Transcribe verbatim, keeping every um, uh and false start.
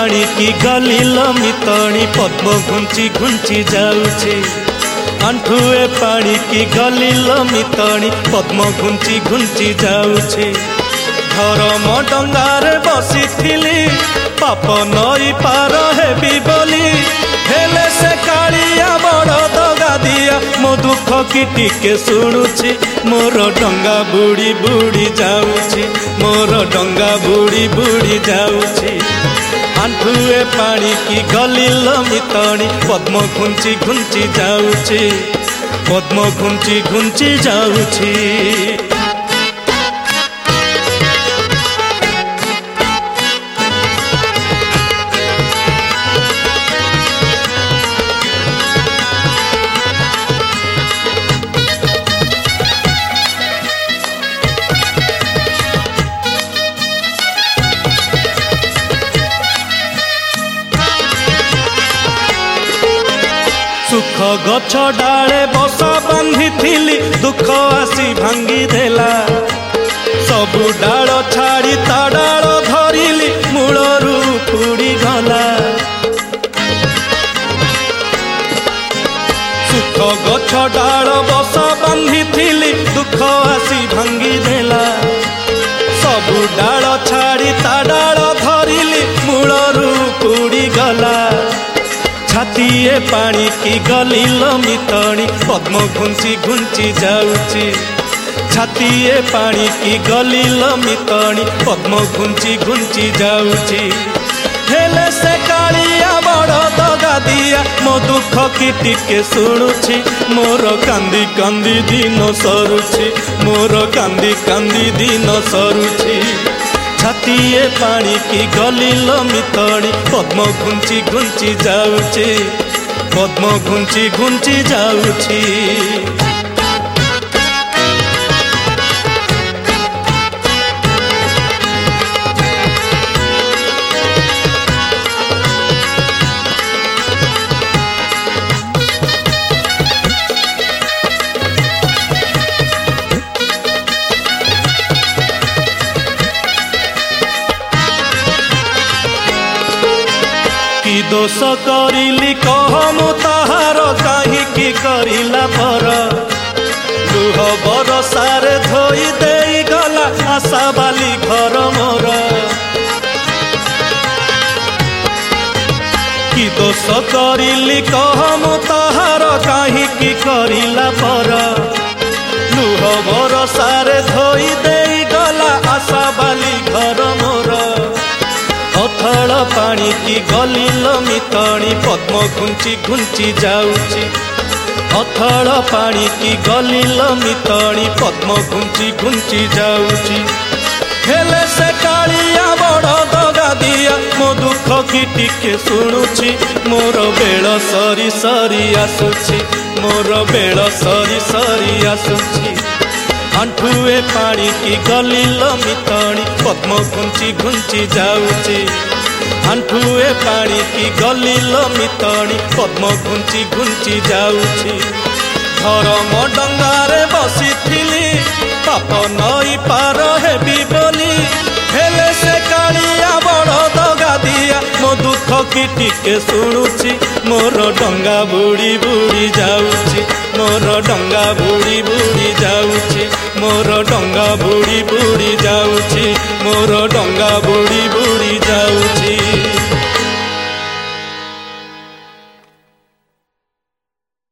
पानी की गली मितणी पद्म घुंची घुंची जाऊचे आंठुए पानी की गली मितणी पद्म घुंची घुंची जाऊचे धरम डंगारे बसिथिली पाप नई पार हेबी बोली हेले से कालिया बड़ दगा दिया मो दुख की टिके शुणुची मोर डंगा बुड़ी बुड़ी जाऊची मोर डंगा बुड़ी बुड़ी जाऊची आंठुए पानी की गली मितणी पद्म घुंची घुंची जाऊची पद्म घुंची घुंची जाऊची। सुख गछ डाले बसा बांधी थिली दुख आसी भांगी देला सबु डाल छाड़ी ता डाल धरिली मूलरू उपुड़ी गला सुख गछ डाल बसा बांधी थिली दुख आसी भांगी देला सबु डाल छाड़ी ता डाल धरिली मूलरू उपुड़ी गला छातीए पानी की गली मितणी पद्म घुंची घुंची जाऊची छातीए पानी की गली मितणी पद्म घुंची घुंची जाऊची हेले से कालिया बड़ दगा दिया मो दुख की टिके शुणुची मोर कांदी कांदी दिन सरुची मोर कांदी कांदी दिन सरुची छातीए पानी की गली मितणी पद्म घुंची घुंची जाऊची पद्म घुंची घुंची जाऊची। कि दोष करिली कह मु ताहार काहीकि करिला पर लुह बरसारे धोई देई गला आशा बाली घर मोर कि दोष करिली कह मु ताहार काहीकि करिला पर लुह बरसारे धोई देई गला आशा बाली घर मोर अथल पानी की गली मितणी पद्म घुंची घुंची जाऊची अथल पानी की गली मितणी पद्म घुंची घुंची जाऊची हेले से कालिया बड़ दगा दिया मो दुख की टिके शुणुची मोर बेल सरी सरी आसुची मोर बेल सरी सरी आसुची आंठुए पानी की गली मितणी पद्म घुंची घुंची जाऊची आंठुए पानी की गली मितणी पद्म घुंची घुंची जाऊची धरम डंगारे बसिथिली पाप नई पार हेबी बोली हेले से कालिया बड़ दगा दिया मो दुख की टिके शुणुची मोर डंगा बुड़ी बुड़ी जाऊची मोर डंगा बुड़ी बुड़ी जाऊची मोर डंगा बुड़ी बुड़ी जाऊची मोर डंगा बुड़ी बुड़ी जाऊची।